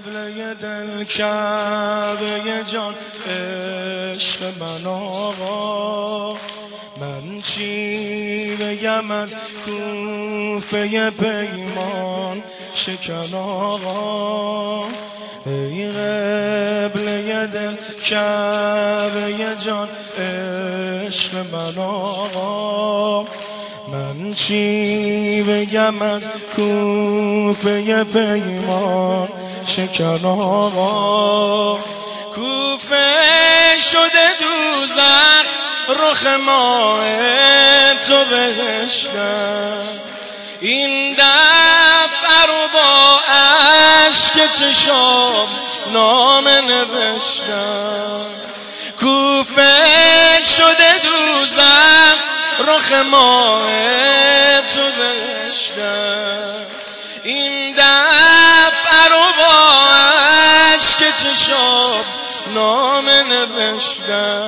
قبله دل کعبه جان عشق من آقا، من چی بگم از کوفه پیمان شکن آقا. ای قبله دل کعبه جان عشق من آقا، من چی بگم از کوفه پیمان شکن آقا. کوفه شده دوزخ رخ ماه تو بهشتم، این دفعه رو با عشق چشام نامه نوشتم. کوفه شده دوزخ رخ ماه تو بهشتم، این دفعه رو با عشق چشام نامه نوشتم.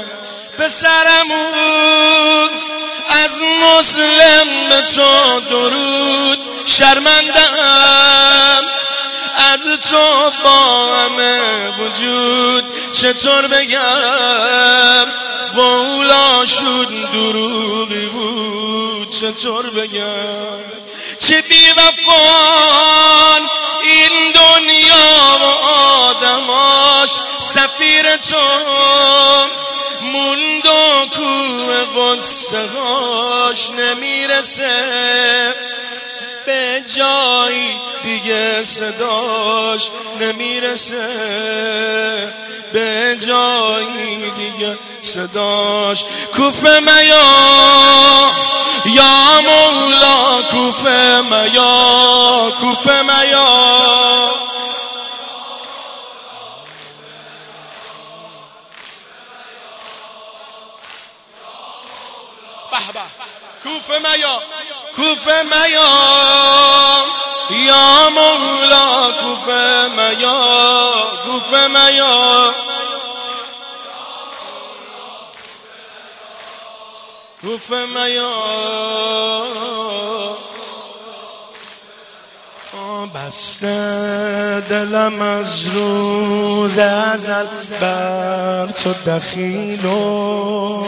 پسرمون از مسلم به تو درود، شرمندم از تو با همه وجود، چطور بگم قولا شد دروغی بود، چطور بگم چه بی وفان این دنیا و آدماش. سفیر تو موند و کوه غصه هاش، نمیرسه به جایی دیگه صداش، نمیرسه به جایی دیگه صداش. کوفه میا یا مولا، کوفه میا، کوفه میا. کوفه میا، کوفه میا یا مولا، کوفه میا، کوفه میا، کوفه میا. بسته دلم از روز ازل بر تو دخیلو،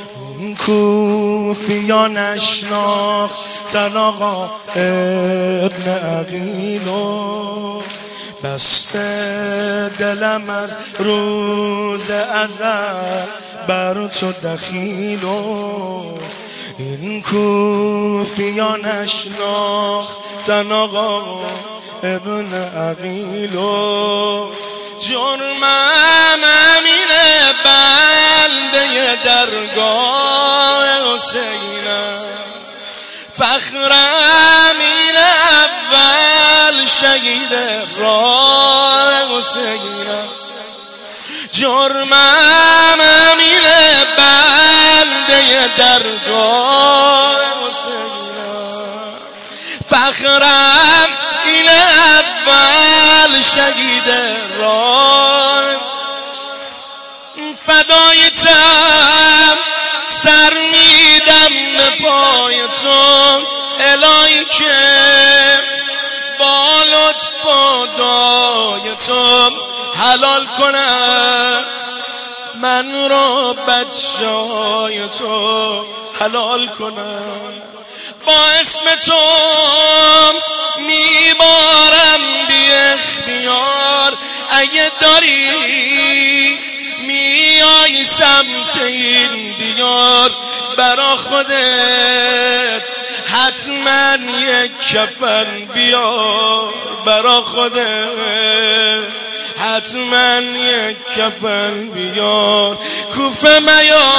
کوفیان نشناختن آقا ابن عقیلو. بسته دلم از روز ازل بر تو دخیلو، این کوفیان نشناختن آقا ابن عقیلو. جرمم امینه بنده درگاه حسینم، فخرم این اول شهید راه حسینم. جرمم امینه بنده درگاه حسینم، فخرم این اول شهید راه. فدایتم سر میدم به پای تو الهی که با لطف و دعای تو حلال کنم من رو بچه‌های تو، حلال کنم. با اسم تو میبارم بی اختیار، اگه داری میای سمت این دیار، برا خودت حتما یک کفن بیار، برا خودت حتما یک کفن بیار. کوفه میا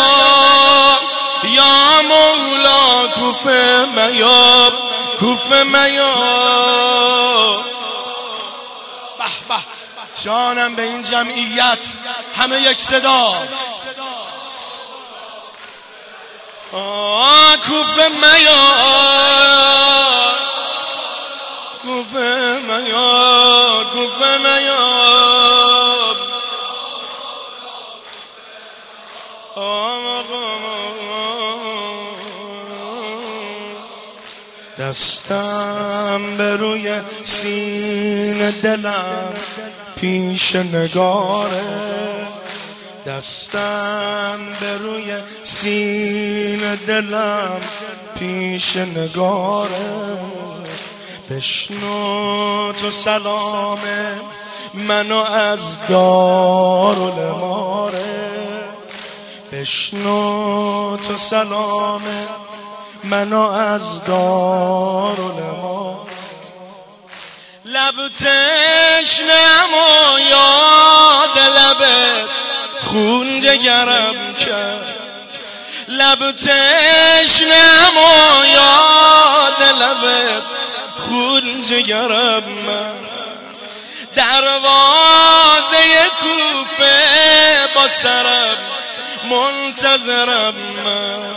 یا مولا، کوفه میا، کوفه میا. به به جانم به این جمعیت، همه یک صدا. کوفه میا، کوفه میا، کوفه میا. دستم به روی سینه دلم پیش نگاره، دستم به روی سینه دلم پیش نگاره. بشنو تو سلام منو از دارالاماره، بشنو تو سلام منو از دارالاماره. لب تشنم و یاد لبت خون جگرم کرد، لب تشنم و یاد لبت خون جگرم من. دروازه کوفه با سرم منتظرم من،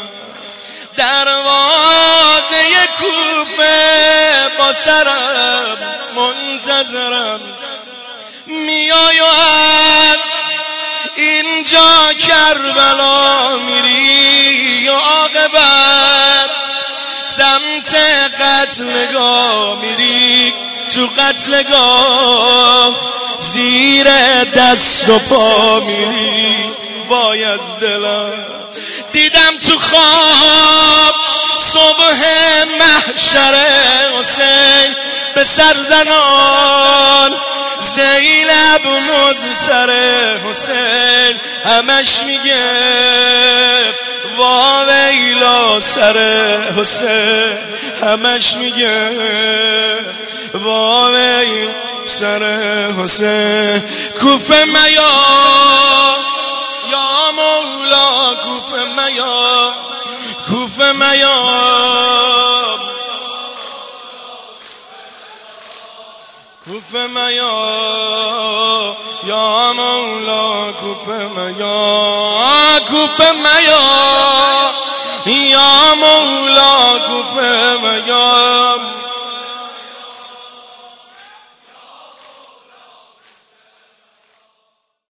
دروازه کوفه با سرم منتظرم. میای و از اینجا کربلا میری یا عاقبت سمت قتلگاه میری، تو قتلگاه زیر دست و پا میری. وای از دلم دیدم تو خواب صبح محشر حسین به سرزنان زینب مضطر حسین، همش میگه وا ویلا سر حسین، همش میگه وا ویلا سر حسین. کوفه میا یا مولا، کوفه میا، کوفه میا، کوفه میا یا مولا، کوفه میا، کوفه میا یا مولا، کوفه میا.